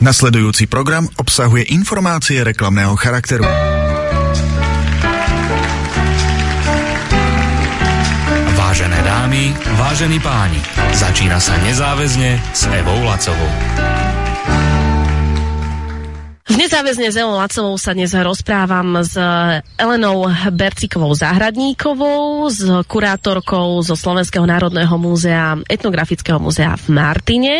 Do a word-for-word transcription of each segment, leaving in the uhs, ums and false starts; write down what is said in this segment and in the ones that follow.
Nasledujúci program obsahuje informácie reklamného charakteru. Vážené dámy, vážení páni, začína sa Nezáväzne s Evou Lacovou. V Nezáväzne s Evou Lacovou sa dnes rozprávam s Elenou Bercikovou Záhradníkovou, s kurátorkou zo Slovenského národného múzea, etnografického múzea v Martine.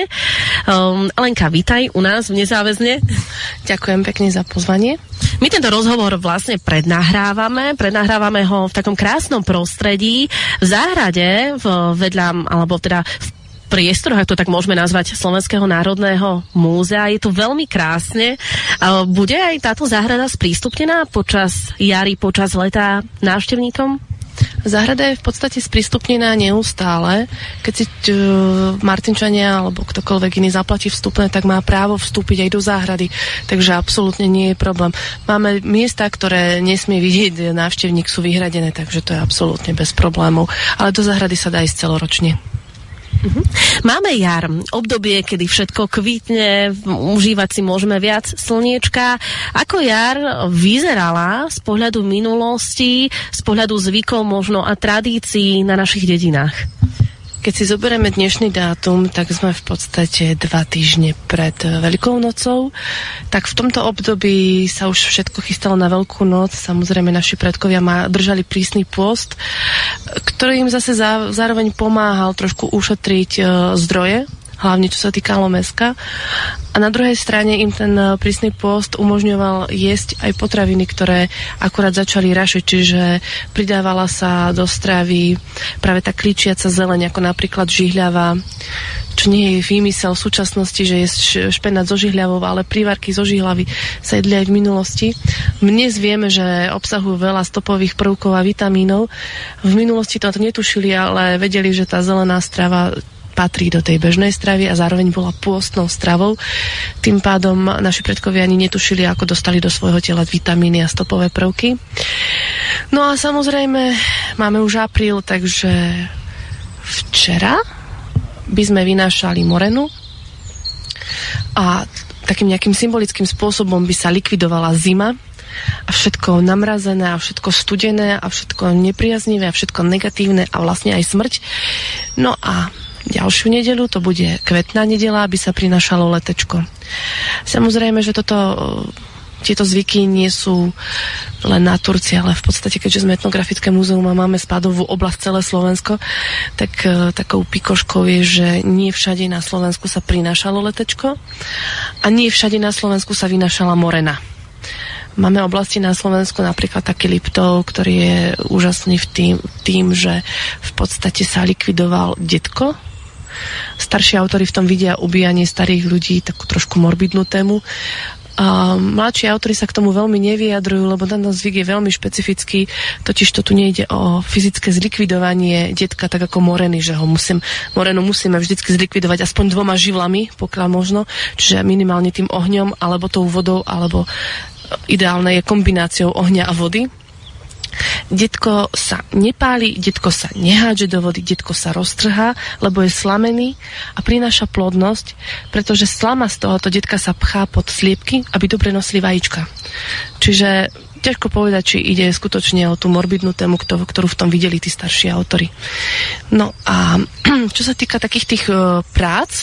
Um, Elenka, vítaj u nás v Nezáväzne. Ďakujem pekne za pozvanie. My tento rozhovor vlastne prednahrávame, prednahrávame ho v takom krásnom prostredí, v záhrade, v vedľa, alebo teda v priestoroch, ak to tak môžeme nazvať, Slovenského národného múzea. Je to veľmi krásne. Bude aj táto záhrada sprístupnená počas jary, počas leta návštevníkom? Záhrada je v podstate sprístupnená neustále. Keď si uh, Martinčania alebo ktokoľvek iný zaplatí vstupné, tak má právo vstúpiť aj do záhrady. Takže absolútne nie je problém. Máme miesta, ktoré nesmie vidieť návštevník, sú vyhradené, takže to je absolútne bez problémov. Ale do záhrady sa dá ísť celoročne. Uh-huh. Máme jar, obdobie, kedy všetko kvitne, užívať si môžeme viac slniečka. Ako jar vyzerala z pohľadu minulosti, z pohľadu zvykov možno a tradícií na našich dedinách? Keď si zoberieme dnešný dátum, tak sme v podstate dva týždne pred Veľkou nocou. Tak v tomto období sa už všetko chystalo na Veľkú noc. Samozrejme, naši predkovia ma držali prísny pôst, ktorý im zase zá, zároveň pomáhal trošku ušetriť e, zdroje, hlavne čo sa týkalo mäska. A na druhej strane im ten prísny pôst umožňoval jesť aj potraviny, ktoré akurát začali rašiť, čiže pridávala sa do stravy práve tá klíčiaca zeleň, ako napríklad žihľava, čo nie je výmysel v súčasnosti, že je špenát zo žihľavou, ale prívarky zo žihlavy sa jedli aj v minulosti. Dnes vieme, že obsahujú veľa stopových prvkov a vitamínov. V minulosti to netušili, ale vedeli, že tá zelená strava patrí do tej bežnej stravy a zároveň bola pôstnou stravou. Tým pádom naši predkovia ani netušili, ako dostali do svojho tela vitamíny a stopové prvky. No a samozrejme, máme už apríl, takže včera by sme vynášali morenu a takým nejakým symbolickým spôsobom by sa likvidovala zima a všetko namrazené a všetko studené a všetko nepriaznivé a všetko negatívne a vlastne aj smrť. No a ďalšiu nedeľu, to bude kvetná nedeľa, aby sa prinášalo letečko. Samozrejme, že toto, tieto zvyky nie sú len na Turci, ale v podstate, keďže sme etnografické múzeum a máme spádovú oblasť celé Slovensko, tak takou pikoškou je, že nie všade na Slovensku sa prinášalo letečko a nie všade na Slovensku sa vynášala morena. Máme oblasti na Slovensku, napríklad taký Liptov, ktorý je úžasný v tým, tým, že v podstate sa likvidoval detko. Starší autori v tom vidia ubíjanie starých ľudí, takú trošku morbidnú tému. A mladší autori sa k tomu veľmi nevyjadrujú, lebo ten zvyk je veľmi špecifický, totiž to tu nejde o fyzické zlikvidovanie detka, tak ako moreny, že ho musím, morenu musíme vždycky zlikvidovať aspoň dvoma živlami, pokiaľ možno, čiže minimálne tým ohňom, alebo tou vodou, alebo ideálne je kombináciou ohňa a vody. Detko sa nepáli, detko sa nehádže do vody, detko sa roztrhá, lebo je slamený a prináša plodnosť, pretože slama z tohoto detka sa pchá pod sliepky, aby dobre nosili vajíčka. Čiže ťažko povedať, či ide skutočne o tú morbidnú tému, ktorú v tom videli tí starší autori. No a čo sa týka takých tých uh, prác,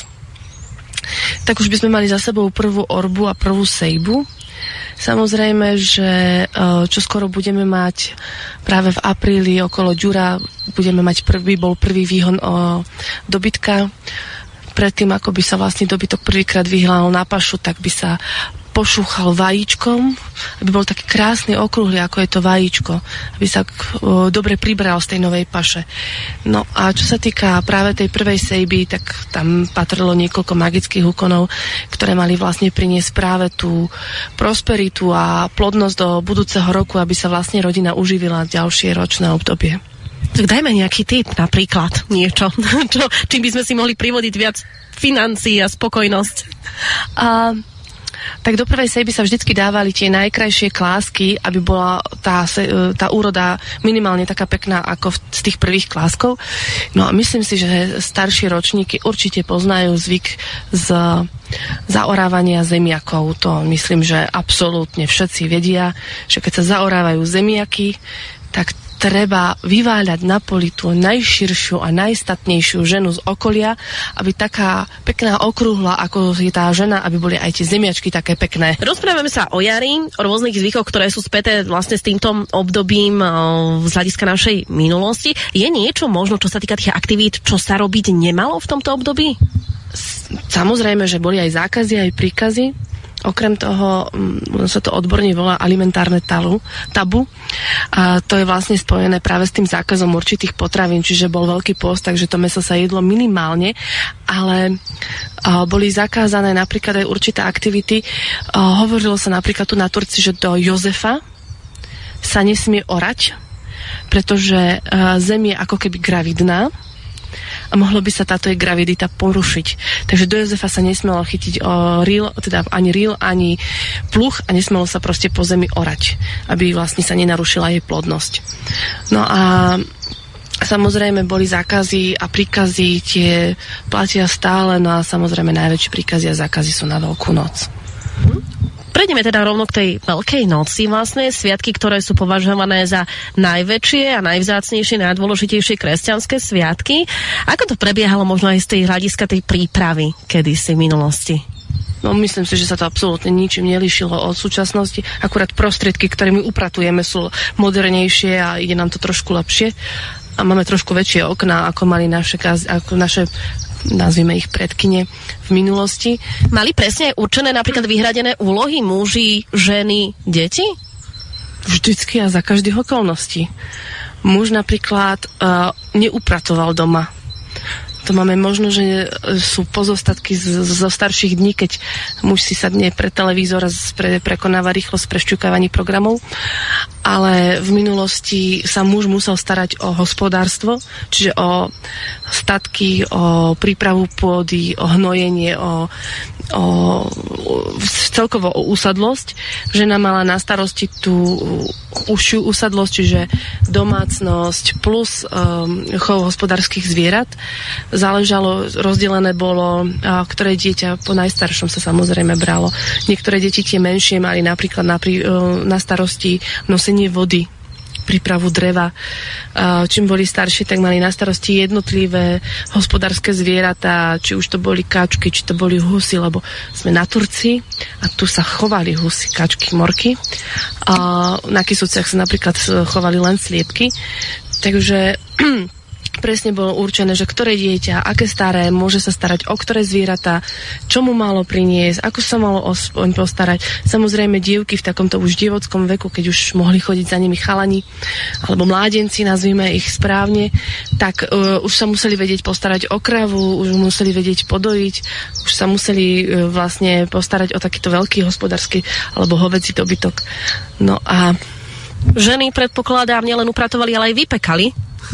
tak už by sme mali za sebou prvú orbu a prvú sejbu. Samozrejme, že čo skoro budeme mať práve v apríli okolo Ďura, budeme mať prvý, bol prvý výhon o dobytka. Predtým, ako by sa vlastne dobytok prvýkrát vyhľal na pašu, tak by sa pošúchal vajíčkom, aby bol taký krásny, okrúhly, ako je to vajíčko, aby sa o, dobre pribral z tej novej paše. No a čo sa týka práve tej prvej sejby, tak tam patrilo niekoľko magických úkonov, ktoré mali vlastne priniesť práve tú prosperitu a plodnosť do budúceho roku, aby sa vlastne rodina uživila ďalšie ročné obdobie. Tak dajme nejaký tip, napríklad niečo, čo, čím by sme si mohli privodiť viac financií a spokojnosť. A tak do prvej sejby sa vždycky dávali tie najkrajšie klásky, aby bola tá, tá úroda minimálne taká pekná ako v, z tých prvých kláskov. No a myslím si, že staršie ročníky určite poznajú zvyk z zaorávania zemiakov. To myslím, že absolútne všetci vedia, že keď sa zaorávajú zemiaky, tak treba vyváľať na poli tú najširšiu a najstatnejšiu ženu z okolia, aby taká pekná okrúhla, ako je tá žena, aby boli aj tie zemiačky také pekné. Rozprávame sa o jari, o rôznych zvykoch, ktoré sú späté vlastne s týmto obdobím z hľadiska našej minulosti. Je niečo možno, čo sa týka tých aktivít, čo sa robiť nemalo v tomto období? Samozrejme, že boli aj zákazy, aj príkazy. Okrem toho, sa to odborne volá alimentárne tabu, tabu. A to je vlastne spojené práve s tým zákazom určitých potravín, čiže bol veľký post, takže to mäso sa jedlo minimálne, ale a, boli zakázané napríklad aj určité aktivity. A, hovorilo sa napríklad tu na Turci, že do Jozefa sa nesmie orať, pretože a, zem je ako keby gravidná a mohlo by sa táto jej gravidita porušiť. Takže do Jozefa sa nesmelo chytiť o rýl, teda ani rýl, ani pluch a nesmelo sa proste po zemi orať, aby vlastne sa nenarušila jej plodnosť. No a samozrejme boli zákazy a príkazy, tie platia stále, no a samozrejme najväčšie príkazy a zákazy sú na Veľkú noc. Prejdeme teda rovno k tej Veľkej noci, vlastne sviatky, ktoré sú považované za najväčšie a najvzácnejšie, najdôležitejšie kresťanské sviatky. Ako to prebiehalo možno aj z tej hľadiska tej prípravy kedysi v minulosti? No myslím si, že sa to absolútne ničím nelíšilo od súčasnosti. Akurát prostriedky, ktorými upratujeme, sú modernejšie a ide nám to trošku lepšie. A máme trošku väčšie okná, ako mali naše, ako naše nazvime ich predkyne v minulosti. Mali presne určené napríklad vyhradené úlohy muži, ženy, deti? Vždycky a za každých okolností. Muž napríklad uh, neupratoval doma. To máme možno, že sú pozostatky z, zo starších dní, keď muž si sadne pre televízor a pre, prekonáva rýchlosť prešťukávaní programov. Ale v minulosti sa muž musel starať o hospodárstvo, čiže o statky, o prípravu pôdy, o hnojenie, o, o, celkovo o usadlosť. Žena mala na starosti tú užšiu usadlosť, čiže domácnosť plus um, chov hospodárskych zvierat. Záležalo, rozdelené bolo, a ktoré dieťa po najstaršom sa samozrejme bralo. Niektoré deti tie menšie mali napríklad na, na starosti nosenie vody, prípravu dreva. Čím boli starší, tak mali na starosti jednotlivé hospodárske zvieratá, či už to boli kačky, či to boli husy, lebo sme na Turci a tu sa chovali husy, kačky, morky. A na Kysuciach sa napríklad chovali len sliepky. Takže presne bolo určené, že ktoré dieťa, aké staré, môže sa starať o ktoré zvieratá, čo mu malo priniesť, ako sa malo oň postarať. Samozrejme dievky v takomto už dievockom veku, keď už mohli chodiť za nimi chalani, alebo mládenci, nazvime ich správne, tak uh, už sa museli vedieť postarať o kravu, už museli vedieť podojiť, už sa museli uh, vlastne postarať o takýto veľký hospodársky alebo hovädzí dobytok. No a ženy, predpokladám, nielen upratovali, ale aj vypekali.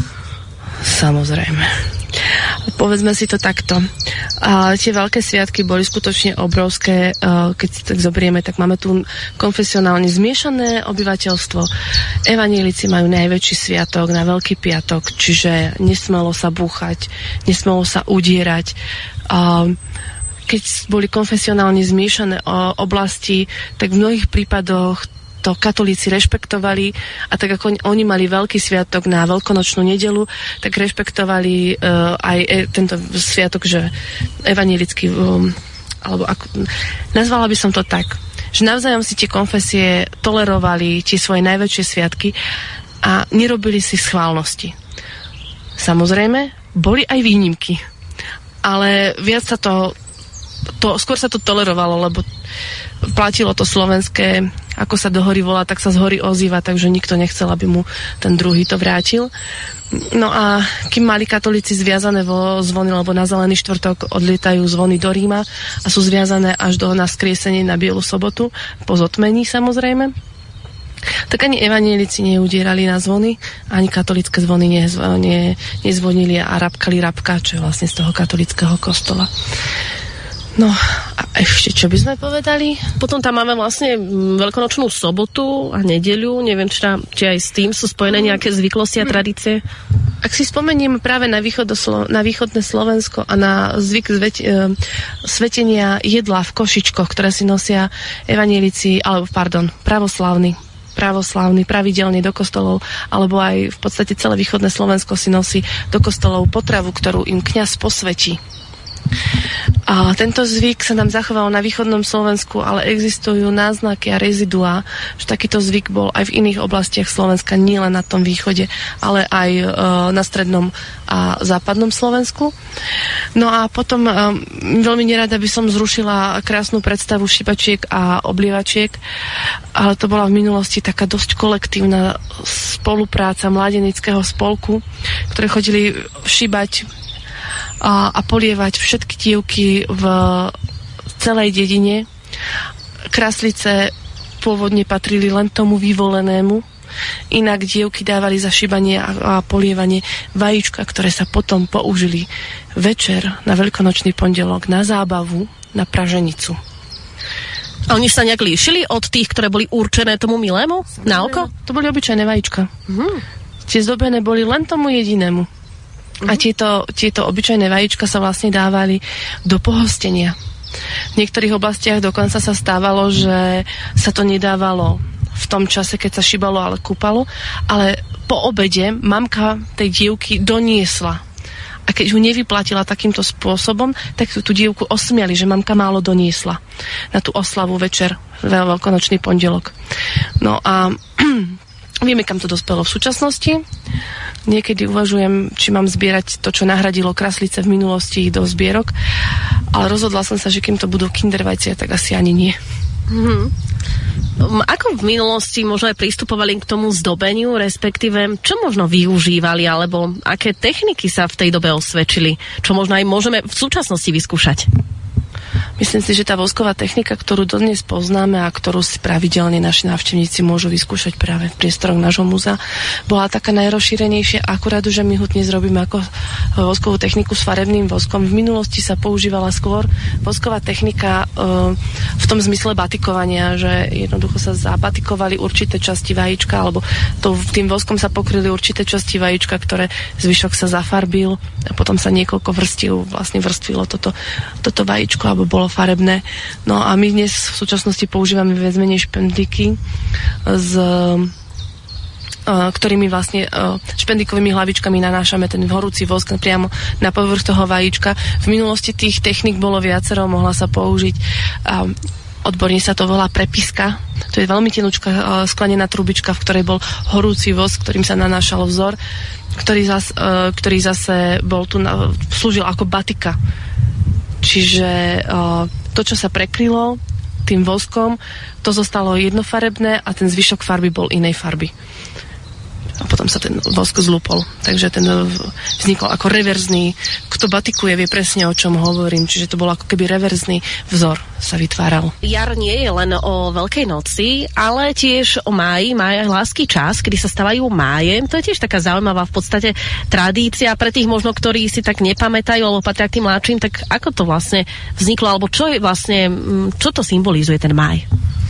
Samozrejme. Povedzme si to takto. A tie veľké sviatky boli skutočne obrovské. Keď si tak zoberieme, tak máme tu konfesionálne zmiešané obyvateľstvo. Evanjelici majú najväčší sviatok na Veľký piatok, čiže nesmelo sa búchať, nesmelo sa udierať. A keď boli konfesionálne zmiešané oblasti, tak v mnohých prípadoch to katolíci rešpektovali a tak ako oni mali veľký sviatok na veľkonočnú nedeľu, tak rešpektovali uh, aj e, tento sviatok, že evanjelický, um, alebo ako, nazvala by som to tak, že navzájom si tie konfesie tolerovali tie svoje najväčšie sviatky a nerobili si schválnosti. Samozrejme, boli aj výnimky, ale viac sa to, to skôr sa to tolerovalo, lebo platilo to slovenské, ako sa do hory volá, tak sa z hory ozýva, takže nikto nechcel, aby mu ten druhý to vrátil. No a kým mali katolíci zviazané vo zvony, lebo na Zelený štvrtok odlietajú zvony do Ríma a sú zviazané až do naskriesenie na Bielu sobotu, po zotmení samozrejme, tak ani evanjelici neudierali na zvony, ani katolické zvony nezv- ne- nezvonili a rabkali rabka, čo je vlastne z toho katolického kostola. No a ešte, čo by sme povedali? Potom tam máme vlastne veľkonočnú sobotu a nedeľu. Neviem, či, tam, či aj s tým sú spojené nejaké zvyklosti a tradície. Ak si spomeniem práve na, na východné Slovensko a na zvyk zvete, e, svetenia jedla v košičkoch, ktoré si nosia evanjelici, alebo pardon, pravoslávni, pravoslávni pravidelne do kostolov, alebo aj v podstate celé východné Slovensko si nosí do kostolov potravu, ktorú im kňaz posvetí. A tento zvyk sa nám zachoval na východnom Slovensku, ale existujú náznaky a reziduá, že takýto zvyk bol aj v iných oblastiach Slovenska, nielen na tom východe, ale aj e, na strednom a západnom Slovensku. No a potom e, veľmi nerada by som zrušila krásnu predstavu šibačiek a oblievačiek, ale to bola v minulosti taká dosť kolektívna spolupráca mladenického spolku, ktoré chodili šibať a, a polievať všetky dievky v celej dedine. Kraslice pôvodne patrili len tomu vyvolenému, inak dievky dávali za šibanie a, a polievanie vajíčka, ktoré sa potom použili večer na veľkonočný pondelok na zábavu, na praženicu. A oni sa nejak líšili od tých, ktoré boli určené tomu milému na oko? To boli obyčajné vajíčka. Mhm. Tie zdobené boli len tomu jedinému. A tieto, tieto obyčajné vajíčka sa vlastne dávali do pohostenia. V niektorých oblastiach dokonca sa stávalo, že sa to nedávalo v tom čase, keď sa šibalo, ale kúpalo, ale po obede mamka tej dievky doniesla. A keď ju nevyplatila takýmto spôsobom, tak tú, tú dievku osmiali, že mamka málo doniesla na tú oslavu večer, veľkonočný pondelok. No a vieme, kam to dospelo v súčasnosti. Niekedy uvažujem, či mám zbierať to, čo nahradilo kraslice v minulosti do zbierok, ale rozhodla som sa, že kým to budú kindervajcia, tak asi ani nie. Mm-hmm. Ako v minulosti možno aj pristupovali k tomu zdobeniu, respektíve čo možno využívali, alebo aké techniky sa v tej dobe osvedčili, čo možno aj môžeme v súčasnosti vyskúšať? Myslím si, že tá vosková technika, ktorú dodnes poznáme a ktorú si pravidelne naši návštevníci môžu vyskúšať práve v priestoroch nášho múzea, bola taká najrozšírenejšia, akurát, že my ho dnes robíme ako voskovú techniku s farebným voskom. V minulosti sa používala skôr vosková technika e, v tom zmysle batikovania, že jednoducho sa zabatikovali určité časti vajíčka, alebo to, tým voskom sa pokryli určité časti vajíčka, ktoré zvyšok sa zafarbil a potom sa niekoľko vrstiev vlastne vrstvilo toto, toto vajíčko, alebo bolo farebné. No a my dnes v súčasnosti používame viac menej špendlíky s ktorými vlastne špendlíkovými hlavičkami nanášame ten horúci vosk priamo na povrch toho vajíčka. V minulosti tých technik bolo viacero, mohla sa použiť odborne sa to volá prepiska. To je veľmi tenučká sklenená trubička, v ktorej bol horúci vosk, ktorým sa nanášal vzor, ktorý, zas, ktorý zase bol tu, slúžil ako batika. Čiže to, čo sa prekrylo tým voskom, to zostalo jednofarebné a ten zvyšok farby bol inej farby. A potom sa ten vosk zlúpol. Takže ten vznikol ako reverzný. Kto batikuje, vie presne, o čom hovorím. Čiže to bol ako keby reverzný vzor sa vytváral. Jar nie je len o Veľkej noci, ale tiež o máji, máj lásky čas, kedy sa stávajú máje. To je tiež taká zaujímavá v podstate tradícia pre tých možno, ktorí si tak nepamätajú alebo patria k tým mladším, tak ako to vlastne vzniklo, alebo čo je vlastne, čo to symbolizuje ten máj?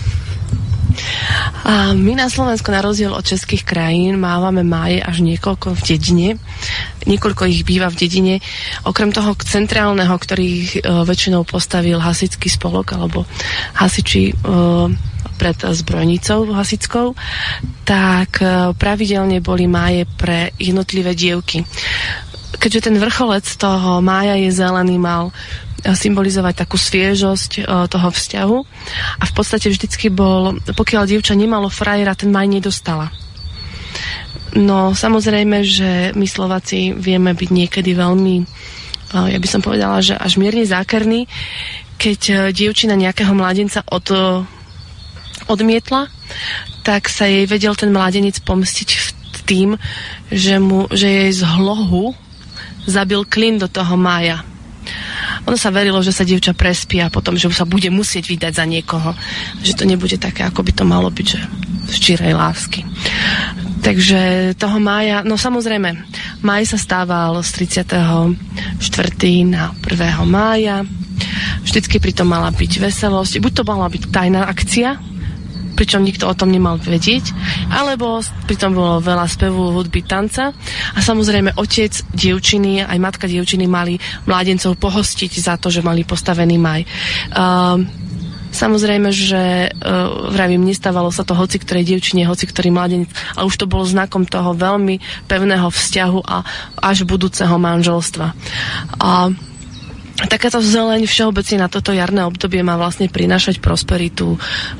A my na Slovensku, na rozdiel od českých krajín, mávame máje až niekoľko v dedine. Niekoľko ich býva v dedine. Okrem toho centrálneho, ktorý e, väčšinou postavil hasičský spolok alebo hasiči e, pred zbrojnicou hasickou, tak e, pravidelne boli máje pre jednotlivé dievky. Keďže ten vrcholec toho mája je zelený, mal symbolizovať takú sviežosť uh, toho vzťahu a v podstate vždycky bol, pokiaľ dievča nemalo frajera, ten maj nedostala. No samozrejme, že my Slováci vieme byť niekedy veľmi, uh, ja by som povedala, že až mierne zákerní, keď uh, dievčina nejakého mládenca od, uh, odmietla, tak sa jej vedel ten mládenec pomstiť tým, že, mu, že jej z hlohu zabil klin do toho mája. Ono sa verilo, že sa dievča prespí a potom, že sa bude musieť vydať za niekoho. Že to nebude také, ako by to malo byť, že z čírej lásky. Takže toho mája, no samozrejme, máj sa stával z tridsiateho štvrtého na prvého mája. Vždycky pritom mala byť veselosť, buď to mala byť tajná akcia, pričom nikto o tom nemal vedieť, alebo pritom bolo veľa spevu, hudby, tanca a samozrejme otec dievčiny, aj matka dievčiny mali mládencov pohostiť za to, že mali postavený maj. Uh, Samozrejme, že uh, vravím, nestávalo sa to hoci ktorej dievčine, hoci ktorý mladenec, ale už to bolo znakom toho veľmi pevného vzťahu a až budúceho manželstva. A takáto zeleň všeobecne na toto jarné obdobie má vlastne prinášať prosperitu,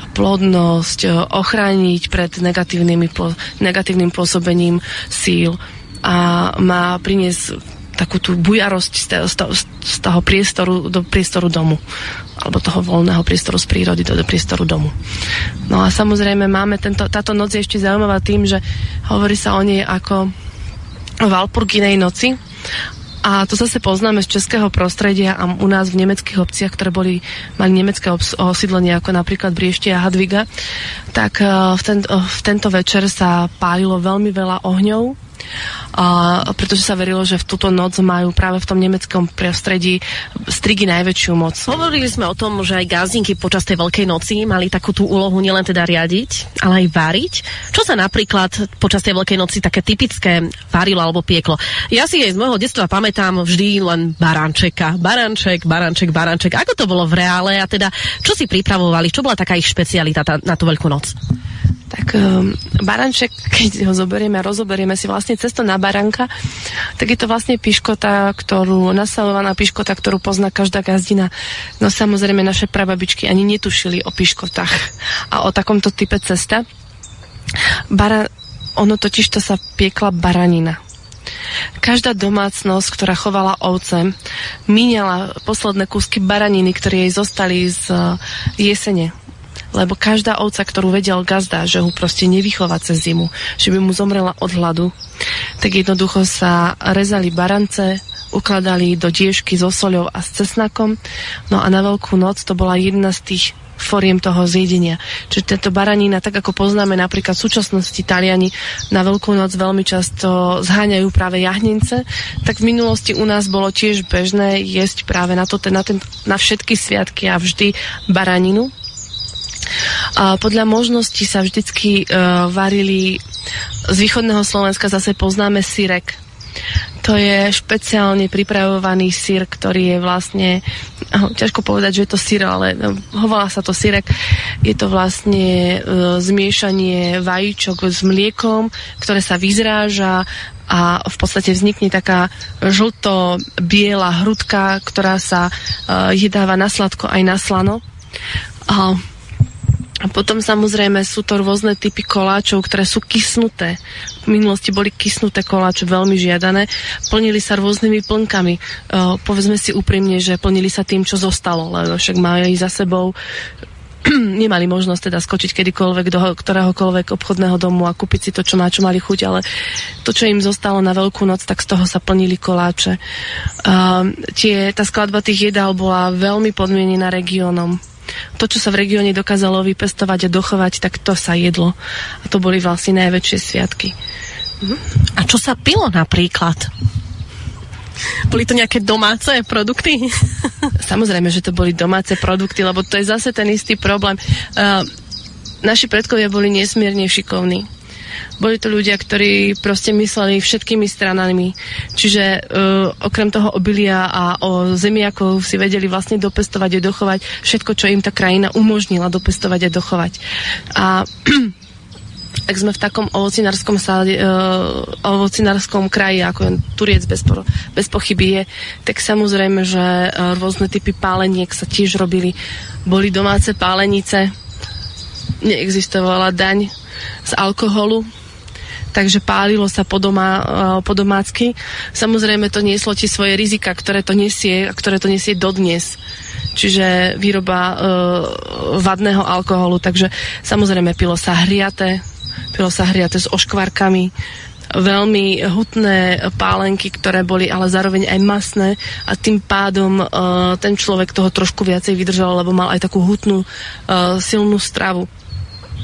plodnosť, ochrániť pred negatívnymi, negatívnym pôsobením síl a má priniesť takú tú bujarosť z toho, z toho, z toho priestoru do priestoru domu alebo toho voľného priestoru z prírody do, do priestoru domu. No a samozrejme máme tento, táto noc je ešte zaujímavá tým, že hovorí sa o nej ako o Walpurginej noci a to zase poznáme z českého prostredia a u nás v nemeckých obciach, ktoré boli, mali nemecké obs- osídlenie ako napríklad Brieštie a Hadviga, tak uh, v, ten, uh, v tento večer sa pálilo veľmi veľa ohňov, Uh, pretože sa verilo, že v túto noc majú práve v tom nemeckom prostredí strigy najväčšiu moc. Hovorili sme o tom, že aj gázdinky počas tej Veľkej noci mali takú tú úlohu nielen teda riadiť, ale aj variť. Čo sa napríklad počas tej Veľkej noci také typické varilo alebo pieklo? Ja si aj z môjho detstva pamätám vždy len barančeka. Baranček, baranček, baranček. Ako to bolo v reále a teda čo si pripravovali? Čo bola taká ich špecialita tá, na tú Veľkú noc? Tak um, baranček, keď ho zoberieme a rozoberieme si vlastne cesto na baranka, tak je to vlastne piškota, ktorú, nasalovaná piškota, ktorú pozná každá gazdina. No samozrejme naše prababičky ani netušili o piškotách a o takomto type cesta. Bara, ono totiž to sa piekla baranina. Každá domácnosť, ktorá chovala ovce, míňala posledné kúsky baraniny, ktoré jej zostali z jesene. Lebo každá ovca, ktorú vedel gazda, že ho proste nevychová cez zimu, že by mu zomrela od hladu, tak jednoducho sa rezali barance, ukladali do diežky so soľou a s cesnakom. No a na Veľkú noc to bola jedna z tých foriem toho zjedenia. Čiže tento baranina, tak ako poznáme napríklad v súčasnosti Taliani na Veľkú noc veľmi často zháňajú práve jahnice, tak v minulosti u nás bolo tiež bežné jesť práve na, to, na, ten, na všetky sviatky a vždy baraninu. A podľa možností sa vždycky uh, varili z východného Slovenska, zase poznáme syrek. To je špeciálne pripravovaný syr, ktorý je vlastne, oh, ťažko povedať, že je to syr, ale no, hovorá sa to syrek. Je to vlastne uh, zmiešanie vajíčok s mliekom, ktoré sa vyzráža a v podstate vznikne taká žlto-biela hrudka, ktorá sa uh, jedáva na sladko aj na slano. Uh, A potom samozrejme sú to rôzne typy koláčov, ktoré sú kysnuté. V minulosti boli kysnuté koláče veľmi žiadané. Plnili sa rôznymi plnkami. Uh, povedzme si úprimne, že plnili sa tým, čo zostalo, lebo však mali za sebou nemali možnosť teda skočiť kedykoľvek do ktoréhokoľvek obchodného domu a kúpiť si to, čo má, čo mali chuť, ale to, čo im zostalo na Veľkú noc, tak z toho sa plnili koláče. Uh, tie, tá skladba tých jedál bola veľmi podmienená regiónom. To, čo sa v regióne dokázalo vypestovať a dochovať, tak to sa jedlo. A to boli vlastne najväčšie sviatky. A čo sa pilo napríklad? Boli to nejaké domáce produkty? Samozrejme, že to boli domáce produkty, lebo to je zase ten istý problém. Uh, naši predkovia boli nesmierne šikovní. Boli to ľudia, ktorí proste mysleli všetkými stranami. Čiže uh, okrem toho obilia a o zemiakov si vedeli vlastne dopestovať a dochovať všetko, čo im tá krajina umožnila dopestovať a dochovať. A ak sme v takom ovocinárskom, sáde, uh, ovocinárskom kraji, ako je Turiec bez, po, bez pochyby je, tak samozrejme, že uh, rôzne typy páleniek sa tiež robili. Boli domáce pálenice, neexistovala daň z alkoholu, takže pálilo sa po, doma, po domácky. Samozrejme to nieslo tie svoje rizika, ktoré to nesie a ktoré to nesie dodnes. Čiže výroba e, vadného alkoholu, takže samozrejme pilo sa hriate, pilo sa hriate s oškvarkami, veľmi hutné pálenky, ktoré boli ale zároveň aj masné a tým pádom e, ten človek toho trošku viacej vydržal, lebo mal aj takú hutnú, e, silnú stravu.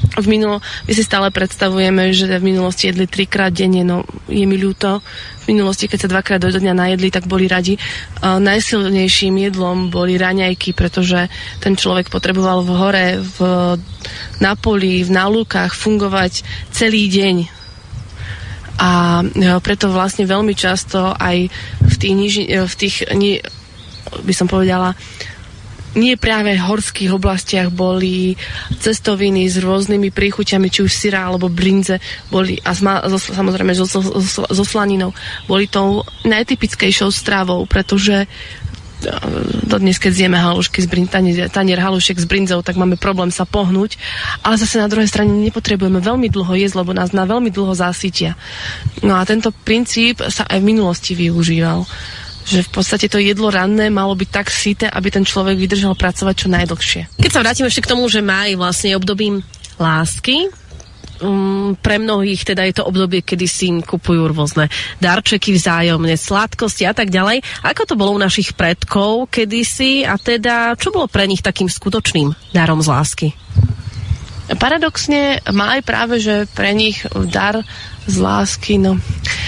v minulo, my si stále predstavujeme, že v minulosti jedli trikrát denne, no je mi ľúto. V minulosti, keď sa dvakrát do dňa najedli, tak boli radi. Uh, najsilnejším jedlom boli raňajky, pretože ten človek potreboval v hore, v, na poli, v nálukách fungovať celý deň. A preto vlastne veľmi často aj v tých, niži, v tých nie, by som povedala, nie práve v horských oblastiach boli cestoviny s rôznymi príchuťami, či už syra alebo brinze, boli, a zma, samozrejme so, so, so, so slaninou, boli tou najtypickejšou stravou, pretože dodnes, keď zjeme halušky z brinz, tanier, tanier halušiek s brinzou, tak máme problém sa pohnúť, ale zase na druhej strane nepotrebujeme veľmi dlho jesť, lebo nás na veľmi dlho zasytia. No a tento princíp sa aj v minulosti využíval, že v podstate to jedlo ranné malo byť tak syté, aby ten človek vydržal pracovať čo najdlhšie. Keď sa vrátime ešte k tomu, že máj vlastne obdobím lásky, um, pre mnohých teda je to obdobie, kedy si kupujú rôzne darčeky vzájomne, sladkosti a tak ďalej. Ako to bolo u našich predkov kedysi a teda čo bolo pre nich takým skutočným darom z lásky? Paradoxne máj práve, že pre nich dar z lásky, no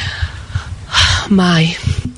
máj.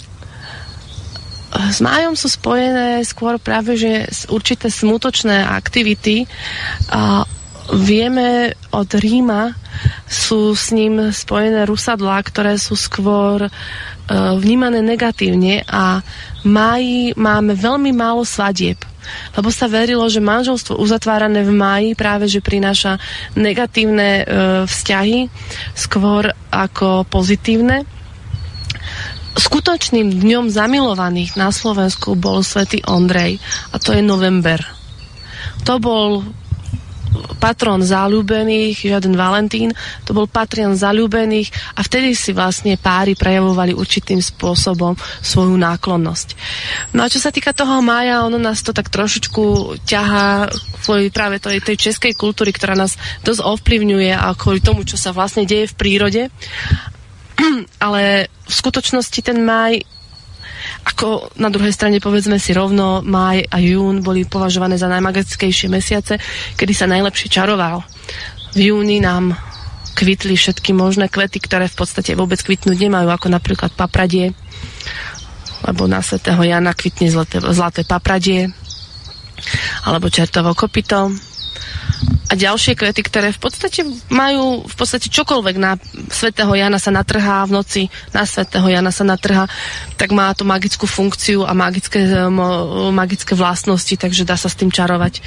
S májom sú spojené skôr práve, že určité smutočné aktivity. A vieme od Ríma, sú s ním spojené rusadlá, ktoré sú skôr uh, vnímané negatívne a v máji máme veľmi málo svadieb. Lebo sa verilo, že manželstvo uzatvárané v máji práve, že prináša negatívne uh, vzťahy skôr ako pozitívne. Skutočným dňom zamilovaných na Slovensku bol svätý Ondrej a to je november. To bol patron zaľúbených, žiaden Valentín, to bol patron zaľúbených a vtedy si vlastne páry prejavovali určitým spôsobom svoju náklonnosť. No a čo sa týka toho mája, ono nás to tak trošičku ťahá kvôli práve tej, tej českej kultúry, ktorá nás dosť ovplyvňuje a kvôli tomu, čo sa vlastne deje v prírode. Ale v skutočnosti ten máj, ako na druhej strane povedzme si rovno, máj a jún boli považované za najmagickejšie mesiace, kedy sa najlepšie čaroval. V júni nám kvitli všetky možné kvety, ktoré v podstate vôbec kvitnúť nemajú, ako napríklad papradie, lebo na svätého Jana kvitne zlaté, zlaté papradie, alebo čertovo kopyto. A ďalšie kvety, ktoré v podstate majú v podstate čokoľvek na svätého Jana sa natrhá v noci, na svätého Jana sa natrhá, tak má to magickú funkciu a magické, magické vlastnosti, takže dá sa s tým čarovať.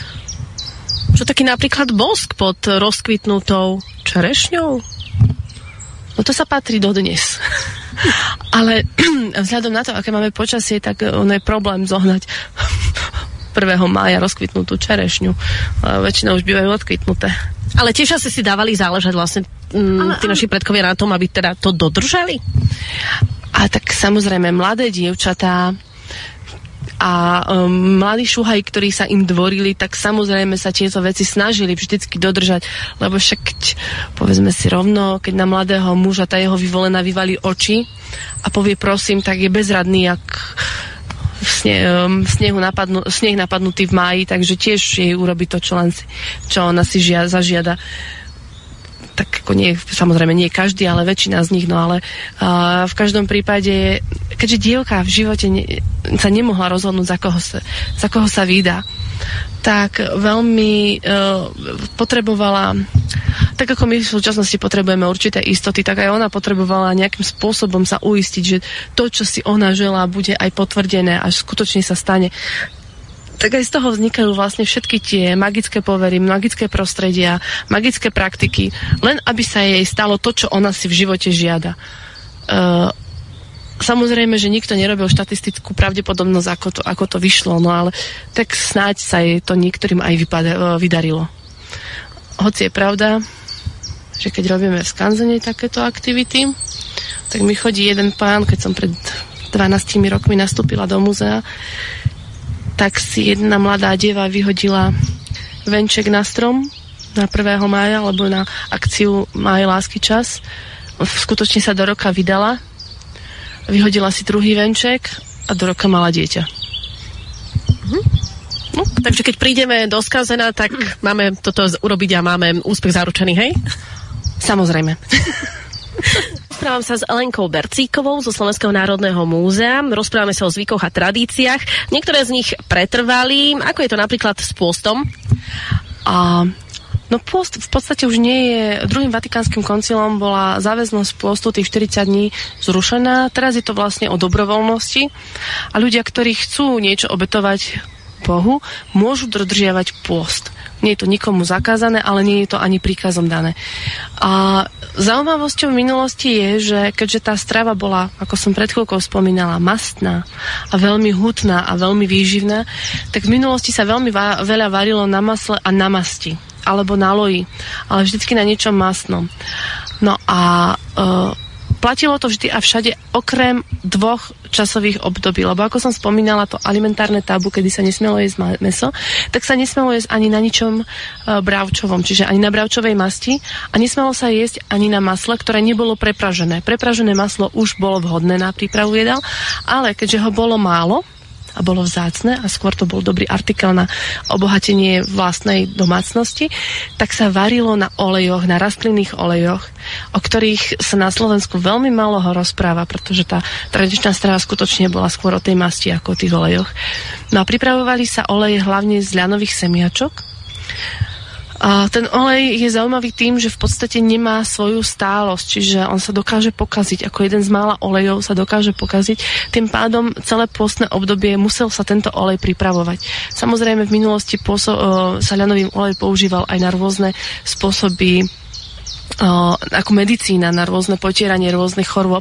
Čo taký napríklad bosk pod rozkvitnutou čerešňou? No to sa patrí dodnes. Ale vzhľadom na to, aké máme počasie, tak on je problém zohnať prvého mája rozkvitnutú čerešňu. Väčšinou už bývajú odkvitnuté. Ale tiež asi si dávali záležať vlastne mm, tí naši predkovia na tom, aby teda to dodržali? A tak samozrejme, mladé dievčatá a um, mladí šuhaji, ktorí sa im dvorili, tak samozrejme sa tieto veci snažili vždycky dodržať, lebo však, povedzme si rovno, keď na mladého muža tá jeho vyvolená vyvalí oči a povie prosím, tak je bezradný, jak Sne, um, snehu napadnú, sneh napadnutý v máji, takže tiež jej urobí to, čo, len si, čo ona si žia, zažiada. Tak ako nie, samozrejme nie každý, ale väčšina z nich, no ale uh, v každom prípade, keďže dievka v živote ne, sa nemohla rozhodnúť, za koho sa, za koho sa vydá, tak veľmi uh, potrebovala, tak ako my v súčasnosti potrebujeme určité istoty, tak aj ona potrebovala nejakým spôsobom sa uistiť, že to, čo si ona želá, bude aj potvrdené, až skutočne sa stane. Tak aj z toho vznikajú vlastne všetky tie magické povery, magické prostredia, magické praktiky, len aby sa jej stalo to, čo ona si v živote žiada. Uh, Samozrejme, že nikto nerobil štatistickú pravdepodobnosť, ako to, ako to vyšlo, no ale tak snáď sa jej to niektorým aj vypada, vydarilo. Hoci je pravda, že keď robíme v skanzene takéto aktivity, tak mi chodí jeden pán, keď som pred dvanástimi rokmi nastúpila do muzea, tak si jedna mladá dieva vyhodila venček na strom na prvého mája, alebo na akciu Máj lásky čas. Skutočne sa do roka vydala, vyhodila si druhý venček a do roka mala dieťa. Mhm. No, takže keď prídeme do Skazena, tak máme toto urobiť a máme úspech zaručený, hej? Samozrejme. Rozprávam sa s Elenkou Bercíkovou zo Slovenského národného múzea. Rozprávame sa o zvykoch a tradíciách. Niektoré z nich pretrvali. Ako je to napríklad s pôstom? A... No pôst v podstate už nie je, druhým vatikánskym koncilom bola záväznosť pôstu tých štyridsať dní zrušená. Teraz je to vlastne o dobrovoľnosti a ľudia, ktorí chcú niečo obetovať Bohu, môžu dodržiavať pôst. Nie je to nikomu zakázané, ale nie je to ani príkazom dané. A zaujímavosťou v minulosti je, že keďže tá strava bola, ako som pred chvíľkou spomínala, mastná a veľmi hutná a veľmi výživná, tak v minulosti sa veľmi va- veľa varilo na masle a na masti alebo na loji, ale vždycky na niečom masnom. No a e, platilo to vždy a všade okrem dvoch časových období, lebo ako som spomínala, to alimentárne tabu, kedy sa nesmielo jesť mäso, tak sa nesmielo jesť ani na ničom e, bravčovom, čiže ani na bravčovej masti a nesmielo sa jesť ani na masle, ktoré nebolo prepražené. Prepražené maslo už bolo vhodné na prípravu jedál, ale keďže ho bolo málo, a bolo vzácne a skôr to bol dobrý artikel na obohatenie vlastnej domácnosti, tak sa varilo na olejoch, na rastlinných olejoch, o ktorých sa na Slovensku veľmi málo ho rozpráva, pretože tá tradičná strava skutočne bola skôr o tej masti ako o tých olejoch. No a pripravovali sa oleje hlavne z ľanových semiačok. A ten olej je zaujímavý tým, že v podstate nemá svoju stálosť, čiže on sa dokáže pokaziť, ako jeden z mála olejov sa dokáže pokaziť. Tým pádom celé pôstne obdobie musel sa tento olej pripravovať. Samozrejme v minulosti pôso- sa ľanovým olej používal aj na rôzne spôsoby, ako medicína, na rôzne potieranie rôznych chorôb.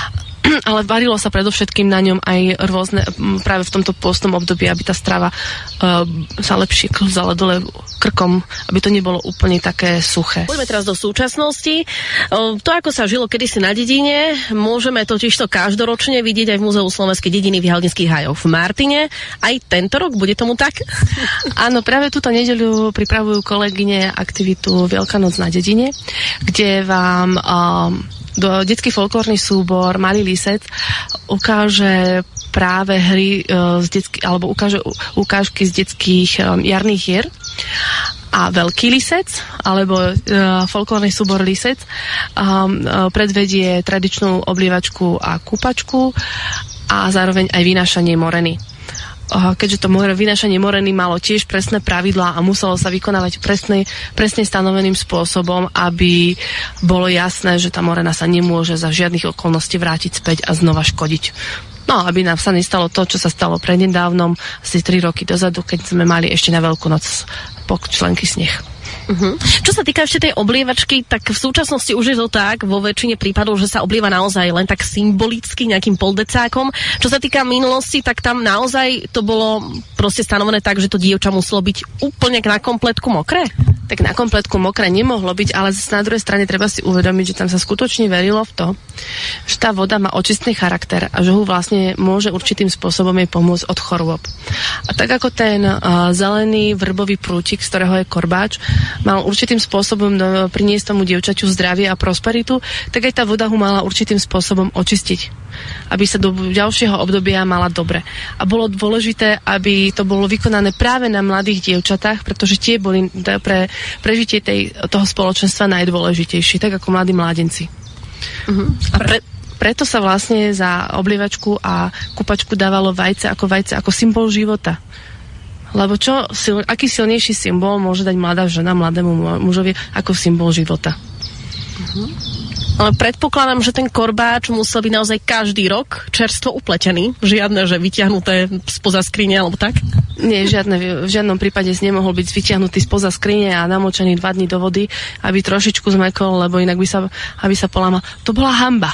Ale varilo sa predovšetkým na ňom aj rôzne, práve v tomto pôstnom období, aby tá strava uh, sa lepšie klzala dole krkom, aby to nebolo úplne také suché. Poďme teraz do súčasnosti. Uh, to, ako sa žilo kedysi na dedine, môžeme totiž to každoročne vidieť aj v Múzeu slovenskej dediny v Jahodinských hajoch v Martine. Aj tento rok bude tomu tak? Áno, práve túto nedeľu pripravujú kolegyne aktivitu Veľká noc na dedine, kde vám um, do detský folklórny súbor Malý lisec ukáže práve hry uh, z detský, alebo ukáže ukážky z detských um, jarných hier. A Veľký lisec, alebo uh, folklórny súbor Lisec um, uh, predvedie tradičnú oblievačku a kúpačku a zároveň aj vynášanie moreny. Keďže to vynášanie moreny malo tiež presné pravidlá a muselo sa vykonávať presne, presne stanoveným spôsobom, aby bolo jasné, že tá morena sa nemôže za žiadnych okolností vrátiť späť a znova škodiť. No, aby nám sa nestalo to, čo sa stalo prednedávnom, asi tri roky dozadu, keď sme mali ešte na Veľkú noc členky sneh. Uh-huh. Čo sa týka ešte tej oblievačky, tak v súčasnosti už je to tak vo väčšine prípadov, že sa oblieva naozaj len tak symbolicky nejakým poldecákom. Čo sa týka minulosti, tak tam naozaj to bolo proste stanovené tak, že to dievča muselo byť úplne na kompletku mokré? Tak na kompletku mokré nemohlo byť, ale na druhej strane treba si uvedomiť, že tam sa skutočne verilo v to, že tá voda má očistný charakter a že ho vlastne môže určitým spôsobom jej pomôcť od chorôb. A tak ako ten uh, zelený vrbový prútik, z ktorého je korbáč, mal určitým spôsobom do, priniesť tomu dievčaťu zdravie a prosperitu, tak aj tá voda ho mala určitým spôsobom očistiť, aby sa do ďalšieho obdobia mala dobre. A bolo dôležité, aby to bolo vykonané práve na mladých dievčatách, pretože tie boli pre prežitie tej, toho spoločenstva najdôležitejšie, tak ako mladí mládenci. Uh-huh. A pre, preto sa vlastne za oblievačku a kúpačku dávalo vajce ako vajce, ako symbol života. Lebo čo, sil, aký silnejší symbol môže dať mladá žena mladému mužovi ako symbol života? Uh-huh. Ale predpokladám, že ten korbáč musel byť naozaj každý rok čerstvo upletený. Žiadne, že vyťahnuté spoza skrine, alebo tak? Nie, žiadne, v žiadnom prípade nemohol byť vyťahnutý spoza skrine a namočený dva dní do vody, aby trošičku zmekol, lebo inak by sa, aby sa polámal. To bola hanba.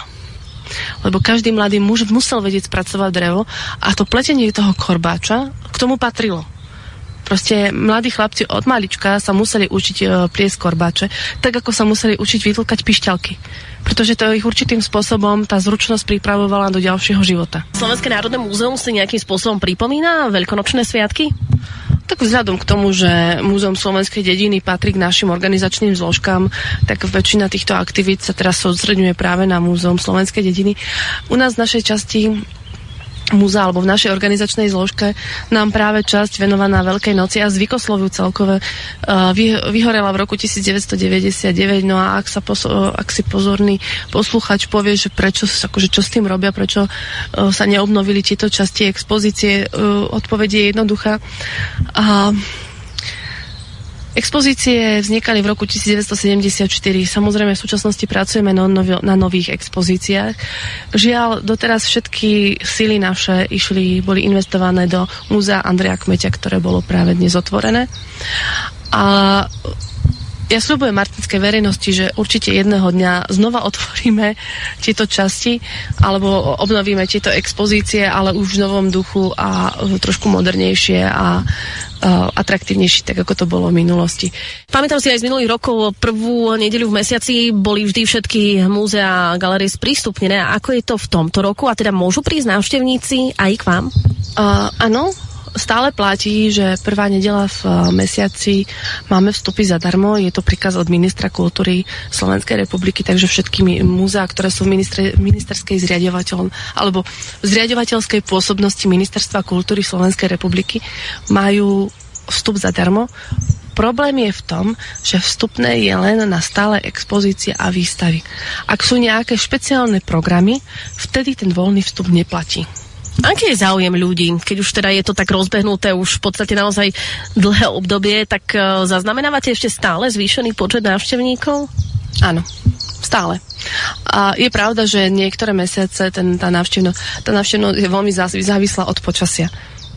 Lebo každý mladý muž musel vedieť spracovať drevo a to pletenie toho korbáča k tomu patrilo. Proste mladí chlapci od malička sa museli učiť e, pliesť korbáče, tak ako sa museli učiť vytlkať pišťalky. Pretože to ich určitým spôsobom tá zručnosť pripravovala do ďalšieho života. Slovenské národné múzeum si nejakým spôsobom pripomína veľkonočné sviatky? Tak vzhľadom k tomu, že Múzeum slovenskej dediny patrí k našim organizačným zložkám, tak väčšina týchto aktivít sa teraz sústreďuje práve na Múzeum slovenskej dediny. U nás v našej časti múzea alebo v našej organizačnej zložke nám práve časť venovaná Veľkej noci a zvykosloviu celkové uh, vy, vyhorela v roku devätnásťstodeväťdesiatdeväť. No a ak, sa pos, uh, ak si pozorný posluchač povie, že prečo, akože čo s tým robia, prečo uh, sa neobnovili tieto časti expozície, uh, odpoveď je jednoduchá. Uh, Expozície vznikali v roku devätnásťstosedemdesiatštyri. Samozrejme, v súčasnosti pracujeme na, novi, na nových expozíciách. Žiaľ, doteraz všetky sily naše išli, boli investované do múzea Andreja Kmeťa, ktoré bolo práve dnes otvorené. A ja sľubujem martinskej verejnosti, že určite jedného dňa znova otvoríme tieto časti alebo obnovíme tieto expozície, ale už v novom duchu a trošku modernejšie a atraktívnejší, tak ako to bolo v minulosti. Pamätám si aj z minulých rokov, prvú nedeľu v mesiaci boli vždy všetky múzea a galérie sprístupnené. Ako je to v tomto roku? A teda môžu prísť návštevníci aj k vám? Uh, áno, stále platí, že prvá nedeľa v mesiaci máme vstupy zadarmo. Je to príkaz od ministra kultúry Slovenskej republiky, takže všetky múzea, ktoré sú v minister, ministerskej zriaďovateľ alebo v zriaďovateľskej pôsobnosti Ministerstva kultúry Slovenskej republiky majú vstup zadarmo. Problém je v tom, že vstupné je len na stále expozície a výstavy. Ak sú nejaké špeciálne programy, vtedy ten voľný vstup neplatí. Aký je záujem ľudí, keď už teda je to tak rozbehnuté už v podstate naozaj dlhé obdobie, tak uh, zaznamenávate ešte stále zvýšený počet návštevníkov? Áno, stále. A je pravda, že niektoré mesiace ten, tá návštevnosť tá návštevnosť je veľmi závislá od počasia.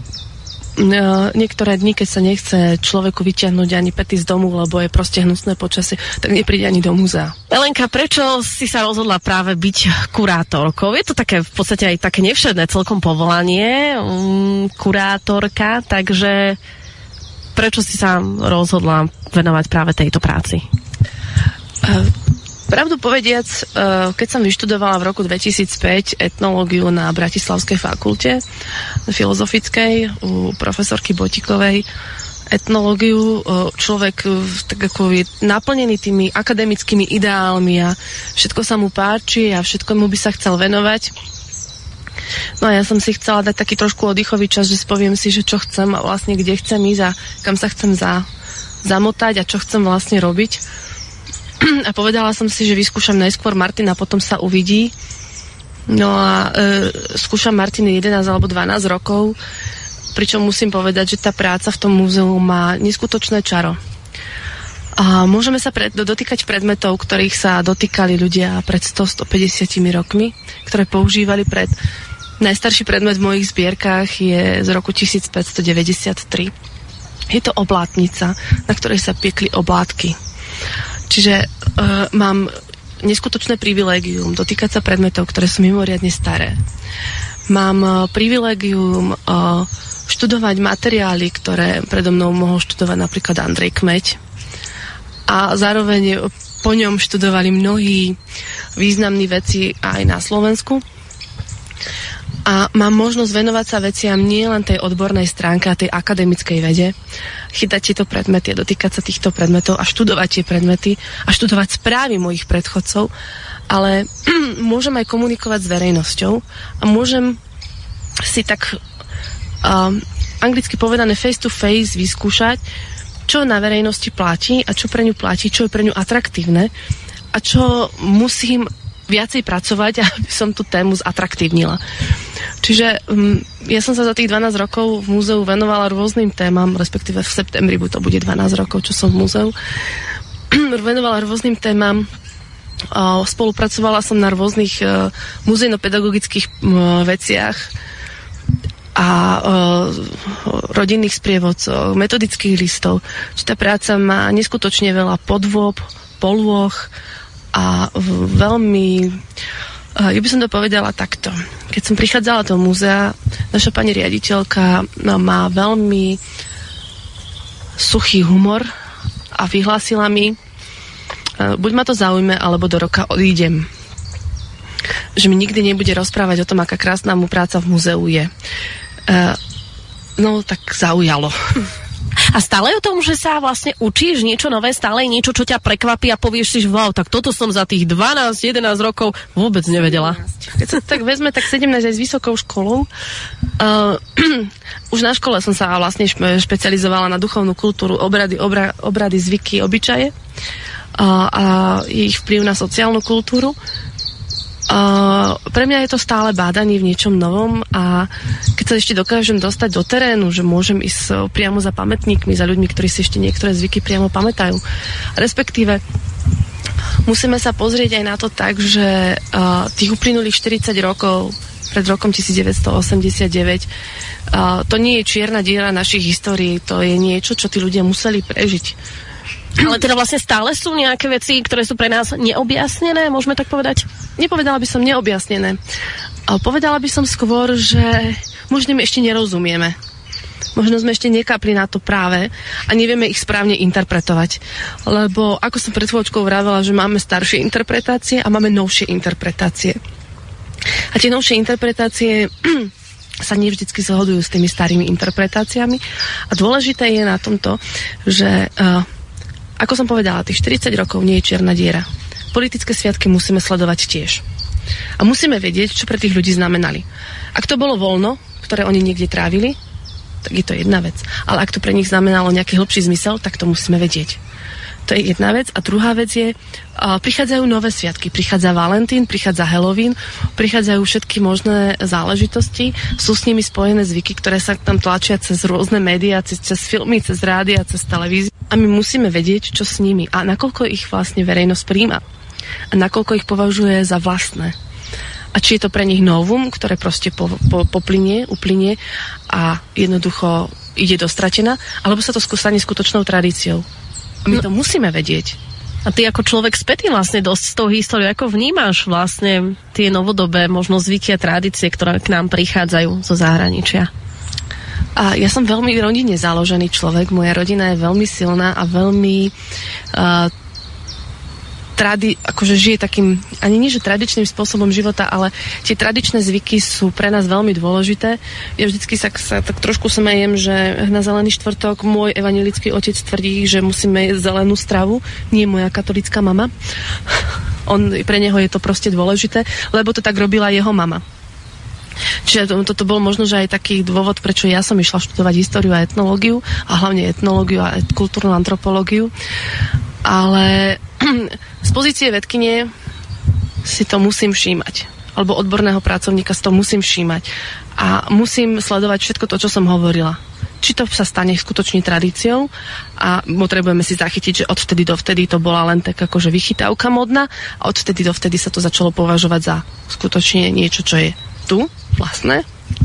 Niektoré dni, keď sa nechce človeku vyťahnuť ani pety z domu, lebo je proste hnusné počasie, tak nepríde ani do múzea. Elenka, prečo si sa rozhodla práve byť kurátorkou? Je to také v podstate aj také nevšedné celkom povolanie, um, kurátorka, takže prečo si sa rozhodla venovať práve tejto práci? Uh, Pravdu povediac, keď som vyštudovala v roku dvetisícpäť etnológiu na Bratislavskej fakulte filozofickej u profesorky Botikovej, etnológiu, človek tak ako je naplnený tými akademickými ideálmi a všetko sa mu páči a všetko mu by sa chcel venovať. No a ja som si chcela dať taký trošku oddychový čas, že spoviem si, že čo chcem a vlastne kde chcem ísť a kam sa chcem za, zamotať a čo chcem vlastne robiť. A povedala som si, že vyskúšam najskôr Martin a potom sa uvidí. No a e, skúšam Martin jedenásť alebo dvanásť rokov, pričom musím povedať, že tá práca v tom múzeu má neskutočné čaro. A môžeme sa pred, dotýkať predmetov, ktorých sa dotýkali ľudia pred sto až stopäťdesiat rokmi, ktoré používali pred... Najstarší predmet v mojich zbierkách je z roku tisícpäťstodeväťdesiattri. Je to oblátnica, na ktorej sa piekli oblátky. Čiže uh, mám neskutočné privilégium dotýkať sa predmetov, ktoré sú mimoriadne staré. Mám uh, privilégium uh, študovať materiály, ktoré predo mnou mohol študovať napríklad Andrej Kmeť. A zároveň po ňom študovali mnohí významní veci aj na Slovensku. A mám možnosť venovať sa veciam nie len tej odbornej stránke a tej akademickej vede, chytať tieto predmety a dotýkať sa týchto predmetov a študovať tie predmety a študovať správy mojich predchodcov, ale môžem aj komunikovať s verejnosťou a môžem si tak um, anglicky povedané face to face vyskúšať, čo na verejnosti platí a čo pre ňu platí, čo je pre ňu atraktívne a čo musím viacej pracovať, aby som tú tému zatraktívnila. Čiže um, ja som sa za tých dvanásť rokov v múzeu venovala rôznym témam, respektíve v septembri to bude dvanásť rokov, čo som v múzeu. Venovala rôznym témam. Uh, spolupracovala som na rôznych uh, muzejno-pedagogických uh, veciach a uh, rodinných sprievodcov, metodických listov. Čiže tá práca má neskutočne veľa podôb, polôch a veľmi... Uh, ja by som to povedala takto. Keď som prichádzala do múzea, naša pani riaditeľka má veľmi suchý humor a vyhlásila mi, uh, buď ma to zaujme, alebo do roka odídem. Že mi nikdy nebude rozprávať o tom, aká krásna mu práca v múzeu je. Uh, no, tak zaujalo. A stále o tom, že sa vlastne učíš niečo nové, stále niečo, čo ťa prekvapí a povieš si, wow, tak toto som za tých dvanásť jedenásť rokov vôbec nevedela. Keď sa tak vezme, tak sedemnásť aj s vysokou školou. Uh, už na škole som sa vlastne špecializovala na duchovnú kultúru, obrady, obra, obrady, zvyky, obyčaje uh, a ich vplyv na sociálnu kultúru. Uh, pre mňa je to stále bádanie v niečom novom a keď sa ešte dokážem dostať do terénu, že môžem ísť priamo za pamätníkmi, za ľuďmi, ktorí si ešte niektoré zvyky priamo pamätajú. Respektíve musíme sa pozrieť aj na to tak, že uh, tých uplynulých štyridsať rokov pred rokom devätnásťstoosemdesiatdeväť uh, to nie je čierna diera našich histórií, to je niečo, čo tí ľudia museli prežiť. Ale teda vlastne stále sú nejaké veci, ktoré sú pre nás neobjasnené, môžeme tak povedať? Nepovedala by som neobjasnené. Povedala by som skôr, že možno my ešte nerozumieme. Možno sme ešte nekapli na to práve a nevieme ich správne interpretovať. Lebo, ako som pred chvíľočkou vravela, že máme staršie interpretácie a máme novšie interpretácie. A tie novšie interpretácie sa nevždycky zhodujú s tými starými interpretáciami. A dôležité je na tomto, že... Uh, Ako som povedala, tých štyridsať rokov nie je čierna diera. Politické sviatky musíme sledovať tiež. A musíme vedieť, čo pre tých ľudí znamenali. Ak to bolo voľno, ktoré oni niekde trávili, tak je to jedna vec. Ale ak to pre nich znamenalo nejaký hlbší zmysel, tak to musíme vedieť. To je jedna vec. A druhá vec je, uh, prichádzajú nové sviatky. Prichádza Valentín, prichádza Halloween, prichádzajú všetky možné záležitosti. Sú s nimi spojené zvyky, ktoré sa tam tlačia cez rôzne médiá, cez, cez filmy, cez rádia, cez televíziu. A my musíme vedieť, čo s nimi a nakoľko ich vlastne verejnosť príjma. A nakoľko ich považuje za vlastné. A či je to pre nich novum, ktoré proste po, po, poplynie, uplynie a jednoducho ide dostratená, alebo sa to stane skutočnou tradíciou. A my to no, musíme vedieť. A ty ako človek spätý vlastne dosť s tou históriou, ako vnímaš vlastne tie novodobé možno zvyky a tradície, ktoré k nám prichádzajú zo zahraničia? A ja som veľmi rodine založený človek. Moja rodina je veľmi silná a veľmi uh, tradi- akože žije takým, ani nie že tradičným spôsobom života, ale tie tradičné zvyky sú pre nás veľmi dôležité. Ja vždycky sa, sa tak trošku smejem, že na Zelený štvrtok môj evanjelický otec tvrdí, že musíme jesť zelenú stravu, nie moja katolická mama. On, pre neho je to proste dôležité, lebo to tak robila jeho mama. Čiže to, toto bol možno, že aj taký dôvod, prečo ja som išla študovať históriu a etnológiu a hlavne etnológiu a et- kultúrnu antropológiu. Ale z pozície vedkyne si to musím všímať. Alebo odborného pracovníka si to musím všímať. A musím sledovať všetko to, čo som hovorila. Či to sa stane skutočne tradíciou a potrebujeme si zachytiť, že odvtedy do vtedy to bola len tak akože vychytávka modná a odvtedy do vtedy sa to začalo považovať za skutočne niečo, čo je tu, vlastné.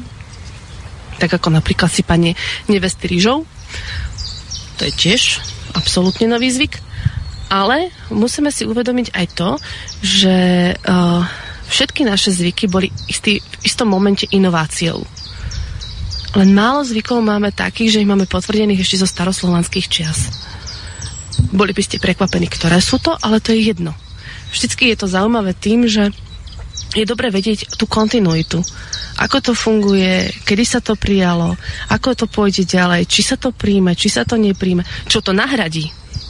Tak ako napríklad sypanie nevesty rýžou. To je tiež absolútne nový zvyk. Ale musíme si uvedomiť aj to, že uh, všetky naše zvyky boli istý, v istom momente inováciou. Len málo zvykov máme takých, že ich máme potvrdených ešte zo staroslovanských čias. Boli by ste prekvapení, ktoré sú to, ale to je jedno. Vždycky je to zaujímavé tým, že je dobre vedieť tú kontinuitu. Ako to funguje, kedy sa to prijalo, ako to pôjde ďalej, či sa to príjme, či sa to nepríjme, čo to nahradí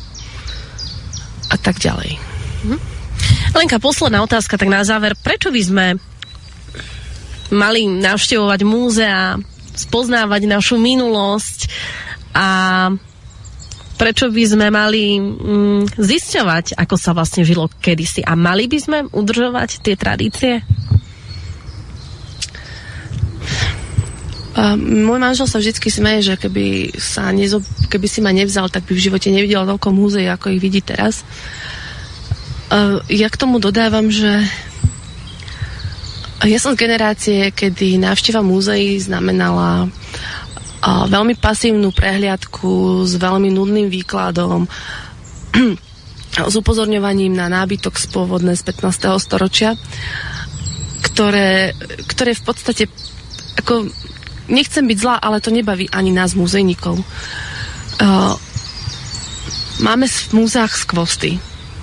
a tak ďalej. Hm. Lenka, posledná otázka, tak na záver. Prečo by sme mali navštevovať múzea, spoznávať našu minulosť a prečo by sme mali mm, zisťovať, ako sa vlastne žilo kedysi? A mali by sme udržovať tie tradície? Uh, môj manžel sa vždycky smeje, že keby, sa nezo, keby si ma nevzal, tak by v živote nevidel toľko múzeí, ako ich vidí teraz. Uh, ja k tomu dodávam, že ja som z generácie, kedy návšteva múzeí znamenala a veľmi pasívnu prehliadku s veľmi nudným výkladom s upozorňovaním na nábytok z pôvodné z pätnásteho storočia, ktoré, ktoré v podstate ako, nechcem byť zlá, ale to nebaví ani nás muzejníkov. Uh, máme v múzeách skvosty.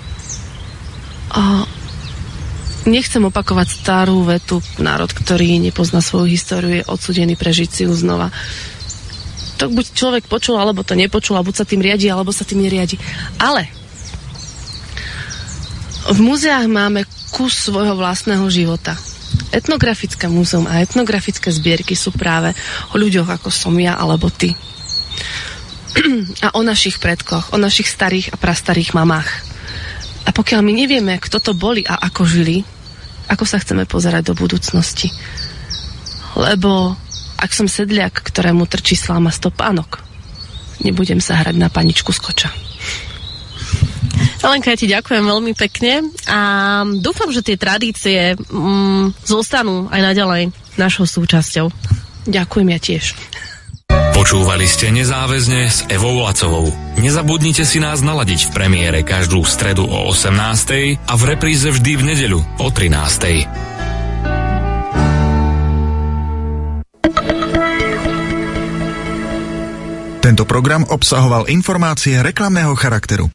Uh, nechcem opakovať starú vetu, národ, ktorý nepozná svoju históriu, je odsúdený prežiť si ju znova. to buď človek počul, alebo to nepočul, a buď sa tým riadi, alebo sa tým neriadi. Ale v múzeách máme kus svojho vlastného života. Etnografické múzeum a etnografické zbierky sú práve o ľuďoch, ako som ja, alebo ty. A o našich predkoch, o našich starých a prastarých mamách. A pokiaľ my nevieme, kto to boli a ako žili, ako sa chceme pozerať do budúcnosti? Lebo ak som sedliak, ktorému trčí sláma sto pánok, nebudem sa hrať na paničku z koča. Alenka, ja ti ďakujem veľmi pekne a dúfam, že tie tradície mm, zostanú aj naďalej našou súčasťou. Ďakujem, ja tiež. Počúvali ste Nezáväzne s Evou Lacovou. Nezabudnite si nás naladiť v premiére každú stredu o osemnástej a v repríze vždy v nedeľu o trinástej. Tento program obsahoval informácie reklamného charakteru.